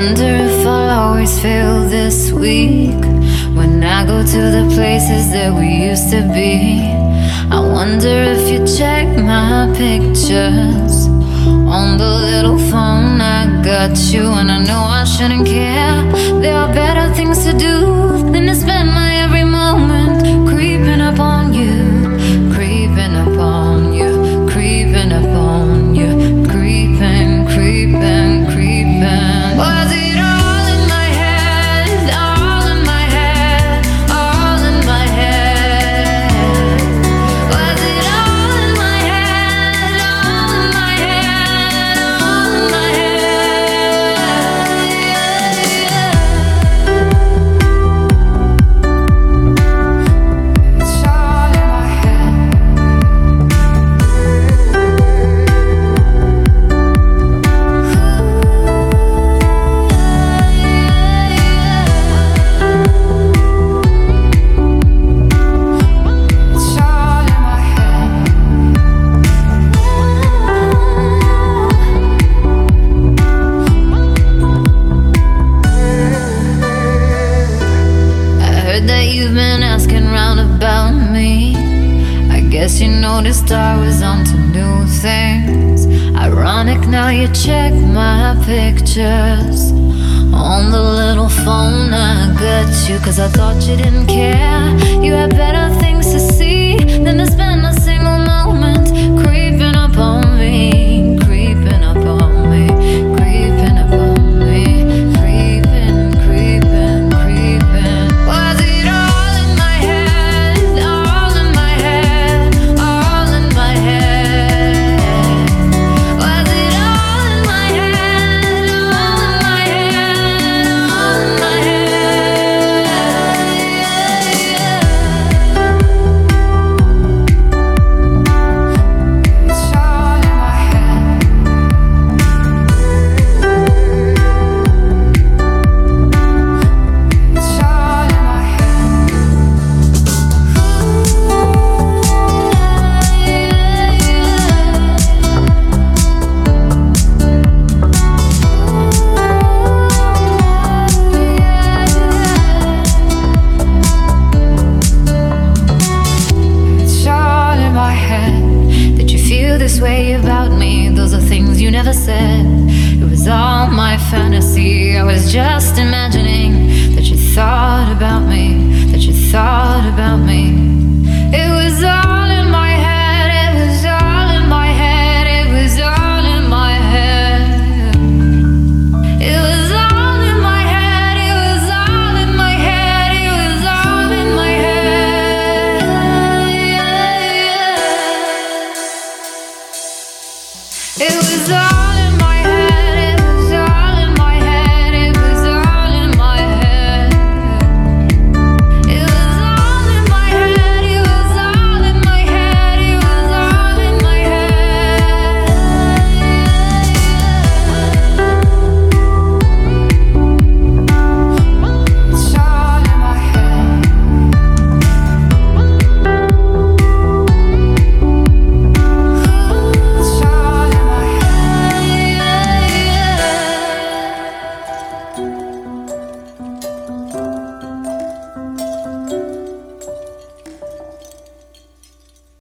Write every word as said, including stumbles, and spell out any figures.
wonder if I'll always feel this weak when I go to the places that we used to be. I wonder if you check my pictures on the little phone I got you, and I know I shouldn't care. There are better things to do than to spend my every moment creeping up on you, creeping up on you, creeping up on you, creeping, creeping, creeping. Was it all in my head, all in my head, all in my head? Was it all in my head, all in my head, all in my head? It's all in my head. It's all in my head. I heard that you've been asking round about me. I guess you noticed I was onto new things. Ironic now you check my pictures on the little phone I got you, 'cause I thought you didn't care. You had better things to see than to spend a single moment creeping up on me, creeping up on me, creeping up on me, creeping, creeping, creeping. Was it all in my head, all in my head, all in my head? Was it all in my head, all in my head, all in my head? It's all in my head. It's all in my It's all in my head. Did you feel this way about me? Those are things you never said. It was all my fantasy. I was just imagining that you thought about me, that you thought about me.